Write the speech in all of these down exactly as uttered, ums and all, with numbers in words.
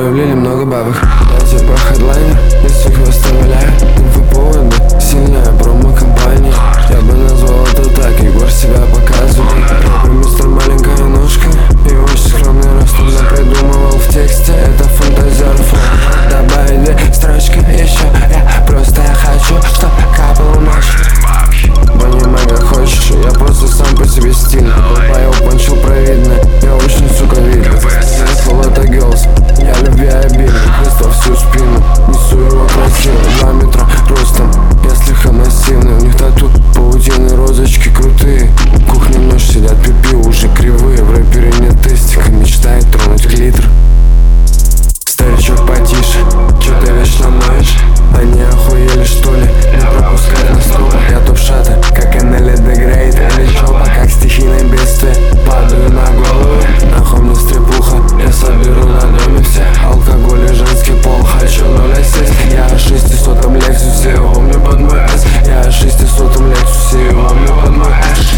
Привлели много бабок. Я типа хедлайнер, если их выставляю. Инфоповоды, сильная промо-компания. Я бы назвал это так, Егор себя показывает. Рэпер мистер маленькая ножка и очень скромный ростом. Я придумывал в тексте, это фантазеров. Добавить две строчки еще. Я просто я хочу, чтоб капала ночь. Понимай как хочешь, я просто сам по себе стильный. Долбоёб пончил провидно, я очень, сука, видно. Зеркало это girls, я любви обильный. Крест во всю спину, несу его красиво. Два метра ростом, я слегка массивный. У них тату, паутины, розочки крутые. Кухня ночь, сидят пипи, уже кривые. В рэпере нет тестика, мечтает тронуть клитор. Старичок потише, чё ты вечно ноешь? Они охуели что ли? Не пропускать на стол. Я топ-шата, как Энели де Грейт или Чопа, как стихийное бедствие. Падаю на голову, нахуй мне стрепуха. Я соберу на доме все алкоголь и женский пол. Хочу ноль сесть. Я о шестисотом Лексусе, его мне под мой эс. Я о шестисотом Лексусе, его мне под мой эс.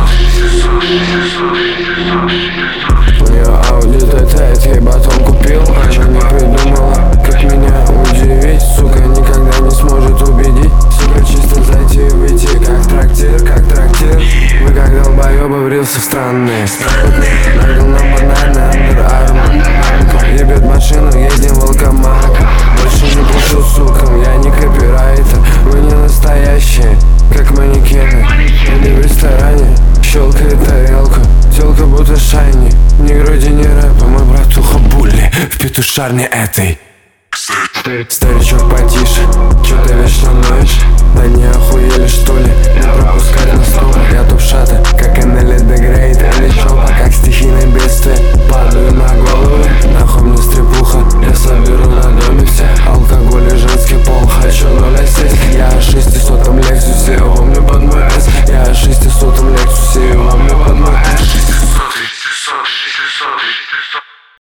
У нее Ауди Т-Т, ей батон купил. Она не придумала, как меня удивить. Сука, никогда не сможет убедить. Сука, чисто зайти и выйти, как трактир, как трактир. Вы как долбоёбы врился в странные Нагнал нам банально Under Armour. Ебет машину, едем в алкомак. Больше не пишу сукам, я не копирайтер. Вы не настоящие, как манекены. Или в ресторане щелкает тарелку. Тёлка будто шайни, ни груди, ни рэпа. Мой братуха Булли в петушарне этой. Старичок потише, чё ты вечно ноешь? Да не охуели что